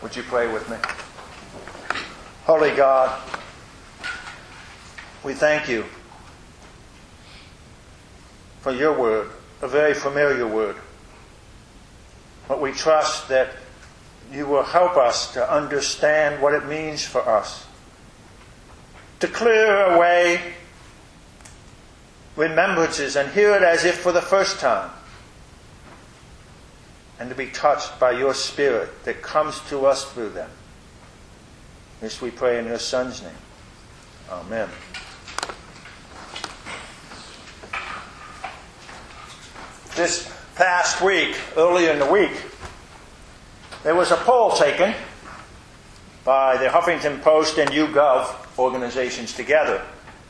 Would you pray with me? Holy God, we thank you for your word, a very familiar word. But we trust that you will help us to understand what it means for us, to clear away remembrances and hear it as if for the first time, and to be touched by your Spirit that comes to us through them. This we pray in your Son's name. Amen. This past week, earlier in the week, there was a poll taken by the Huffington Post and YouGov organizations together.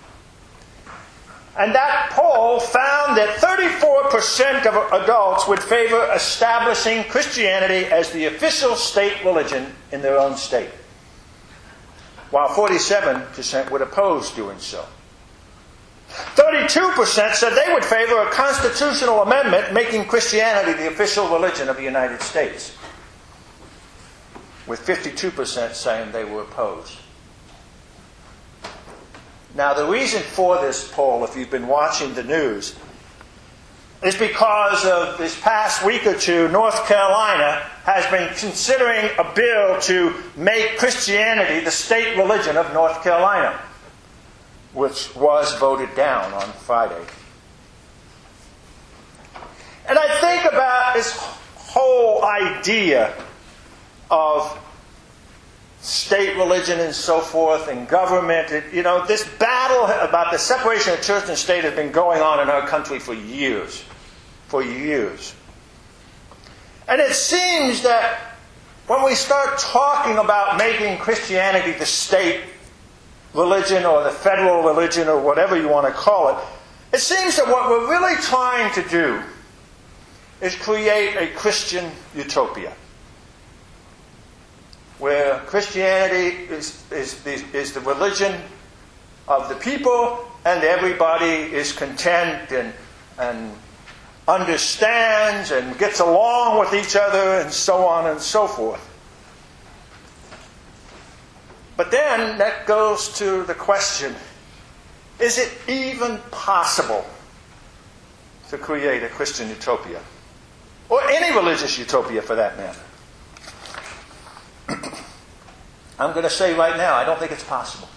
And that poll found that 34% of adults would favor establishing Christianity as the official state religion in their own state, while 47% would oppose doing so. 32% said they would favor a constitutional amendment making Christianity the official religion of the United States, with 52% saying they were opposed. Now, the reason for this poll, if you've been watching the news, is because of this past week or two, North Carolina has been considering a bill to make Christianity the state religion of North Carolina, which was voted down on Friday. And I think about this whole idea of state religion and so forth and government. This battle about the separation of church and state has been going on in our country for years. For years. And it seems that when we start talking about making Christianity the state religion or the federal religion or whatever you want to call it, it seems that what we're really trying to do is create a Christian utopia, where Christianity is the religion of the people and everybody is content and understands and gets along with each other and so on and so forth. But then that goes to the question, is it even possible to create a Christian utopia? Or any religious utopia for that matter? I'm going to say right now, I don't think it's possible.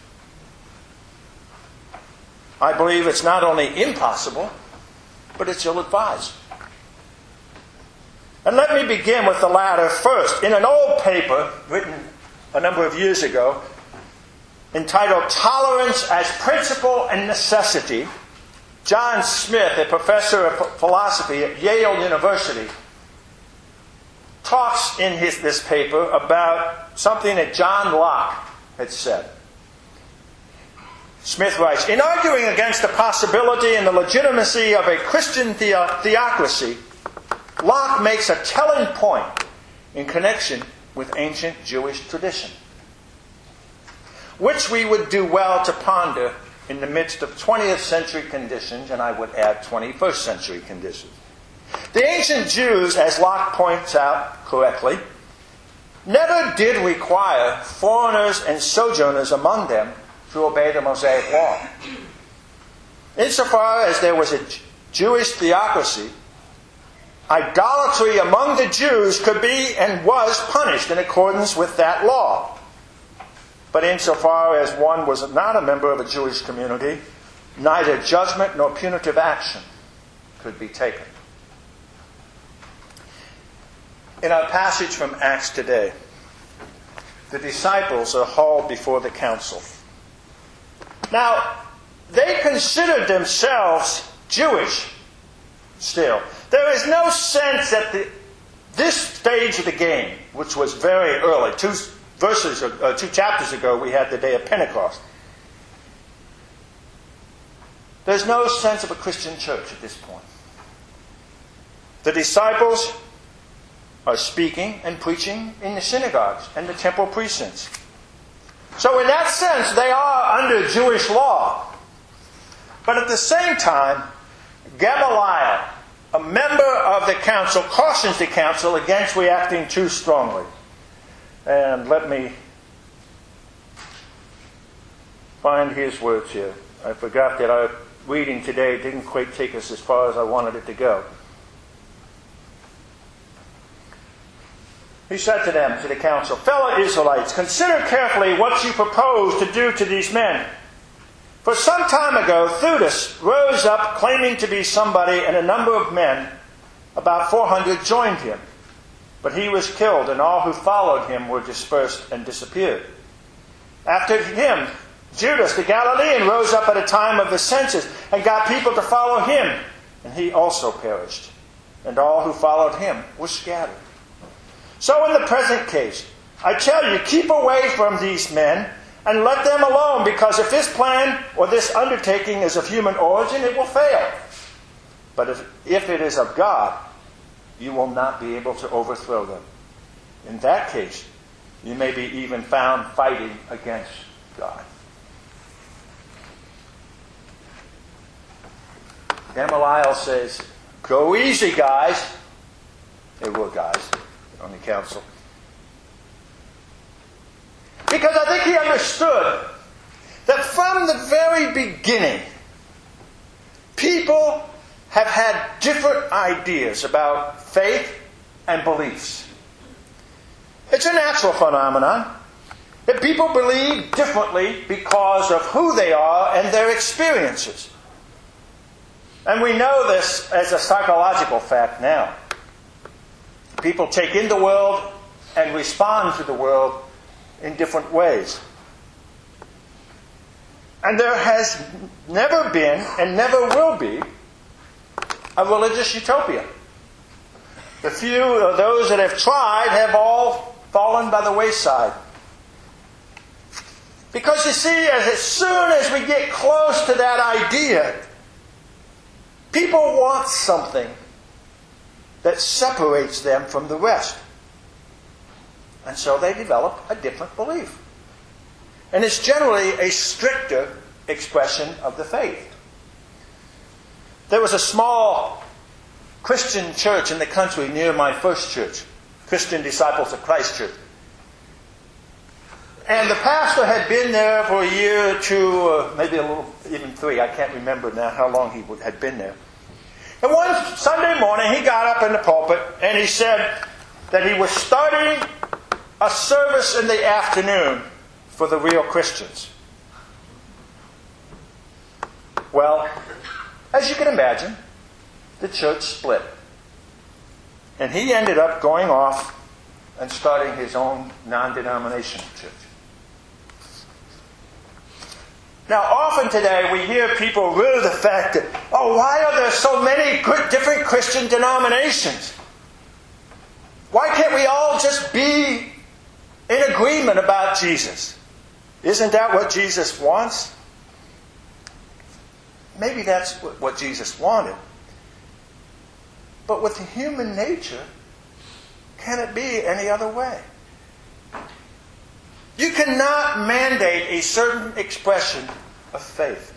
I believe it's not only impossible, but it's ill-advised. And let me begin with the latter first. In an old paper written a number of years ago, entitled Tolerance as Principle and Necessity, John Smith, a professor of philosophy at Yale University, talks in this paper about something that John Locke had said. Smith writes, in arguing against the possibility and the legitimacy of a Christian theocracy, Locke makes a telling point in connection with ancient Jewish tradition, which we would do well to ponder in the midst of 20th century conditions, and I would add 21st century conditions. The ancient Jews, as Locke points out correctly, never did require foreigners and sojourners among them to obey the Mosaic law. Insofar as there was a Jewish theocracy, idolatry among the Jews could be and was punished in accordance with that law. But insofar as one was not a member of a Jewish community, neither judgment nor punitive action could be taken. In our passage from Acts today, the disciples are hauled before the council. Now, they considered themselves Jewish still. There is no sense that this stage of the game, which was very early, two chapters ago we had the day of Pentecost. There's no sense of a Christian church at this point. The disciples are speaking and preaching in the synagogues and the temple precincts. So in that sense, they are under Jewish law. But at the same time, Gamaliel, a member of the council, cautions the council against reacting too strongly. And let me find his words here. I forgot that our reading today didn't quite take us as far as I wanted it to go. He said to them, to the council, "Fellow Israelites, consider carefully what you propose to do to these men. For some time ago, Theudas rose up claiming to be somebody, and a number of men, about 400, joined him. But he was killed, and all who followed him were dispersed and disappeared. After him, Judas the Galilean rose up at a time of the census and got people to follow him, and he also perished, and all who followed him were scattered. So in the present case, I tell you, keep away from these men and let them alone, because if this plan or this undertaking is of human origin, it will fail. But if it is of God, you will not be able to overthrow them. In that case, you may be even found fighting against God." Gamaliel says, "Go easy, guys." They were guys on the council. Because I think he understood that from the very beginning, people have had different ideas about faith and beliefs. It's a natural phenomenon that people believe differently because of who they are and their experiences. And we know this as a psychological fact now. People take in the world and respond to the world in different ways. And there has never been and never will be a religious utopia. The few of those that have tried have all fallen by the wayside. Because you see, as soon as we get close to that idea, people want something that separates them from the rest. And so they develop a different belief. And it's generally a stricter expression of the faith. There was a small Christian church in the country near my first church, Christian Disciples of Christ Church. And the pastor had been there for a year or two, maybe a little, even 3. I can't remember now how long he had been there. And one Sunday morning, he got up in the pulpit and he said that he was starting a service in the afternoon for the real Christians. Well, as you can imagine, the church split. And he ended up going off and starting his own non-denominational church. Now, often today we hear people rue the fact that, why are there so many different Christian denominations? Why can't we all just be in agreement about Jesus? Isn't that what Jesus wants? Maybe that's what Jesus wanted. But with human nature, can it be any other way? You cannot mandate a certain expression of faith.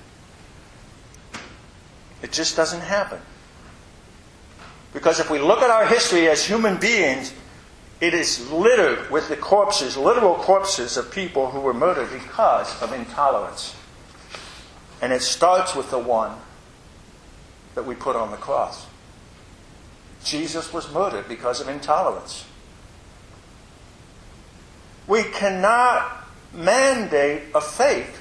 It just doesn't happen. Because if we look at our history as human beings, it is littered with the corpses, literal corpses of people who were murdered because of intolerance. And it starts with the one that we put on the cross. Jesus was murdered because of intolerance. We cannot mandate a faith,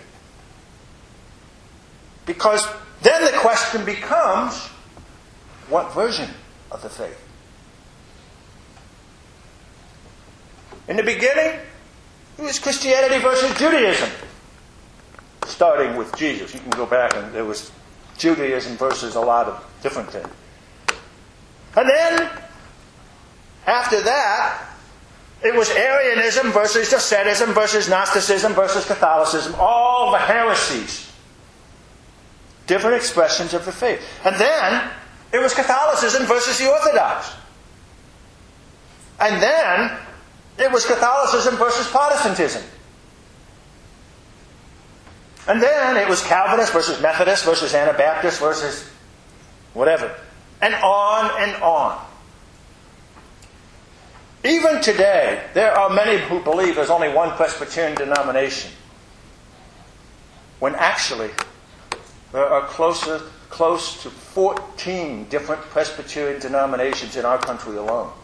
because then the question becomes, what version of the faith? In the beginning, it was Christianity versus Judaism, starting with Jesus. You can go back and there was Judaism versus a lot of different things. And then, after that, it was Arianism versus Docetism versus Gnosticism versus Catholicism. All the heresies. Different expressions of the faith. And then, it was Catholicism versus the Orthodox. And then, it was Catholicism versus Protestantism. And then, it was Calvinist versus Methodist versus Anabaptist versus whatever. And on and on. Even today, there are many who believe there's only one Presbyterian denomination, when actually there are close to 14 different Presbyterian denominations in our country alone.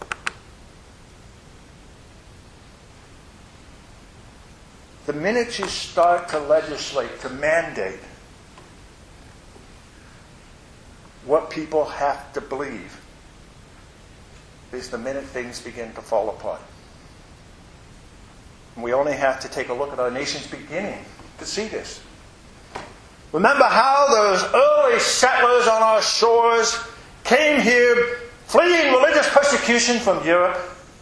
The minute you start to legislate, to mandate what people have to believe, is the minute things begin to fall apart. And we only have to take a look at our nation's beginning to see this. Remember how those early settlers on our shores came here fleeing religious persecution from Europe?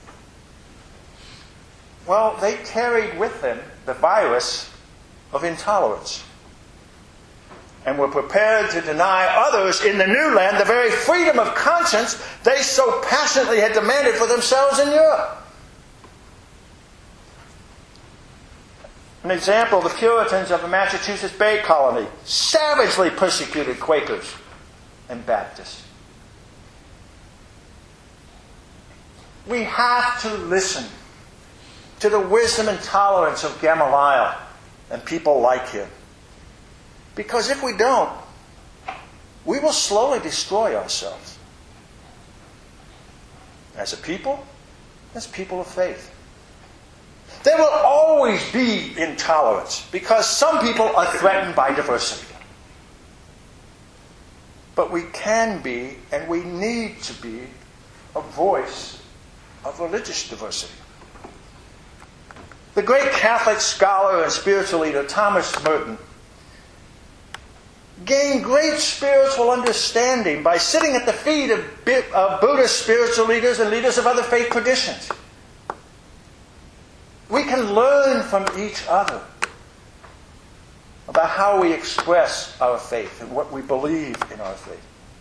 Well, they carried with them the virus of intolerance and were prepared to deny others in the new land the very freedom of conscience they so passionately had demanded for themselves in Europe. An example, the Puritans of the Massachusetts Bay Colony savagely persecuted Quakers and Baptists. We have to listen to the wisdom and tolerance of Gamaliel and people like him. Because if we don't, we will slowly destroy ourselves. As a people of faith. There will always be intolerance because some people are threatened by diversity. But we can be, and we need to be, a voice of religious diversity. The great Catholic scholar and spiritual leader Thomas Merton gained great spiritual understanding by sitting at the feet of Buddhist spiritual leaders and leaders of other faith traditions. We can learn from each other about how we express our faith and what we believe in our faith.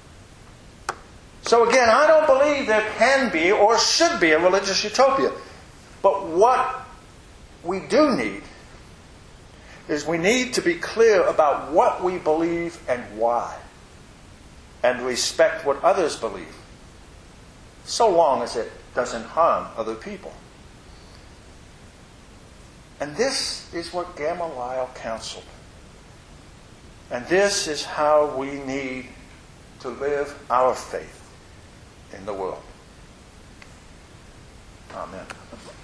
So again, I don't believe there can be or should be a religious utopia. But what we do need is we need to be clear about what we believe and why, and respect what others believe, so long as it doesn't harm other people. And this is what Gamaliel counseled. And this is how we need to live our faith in the world. Amen.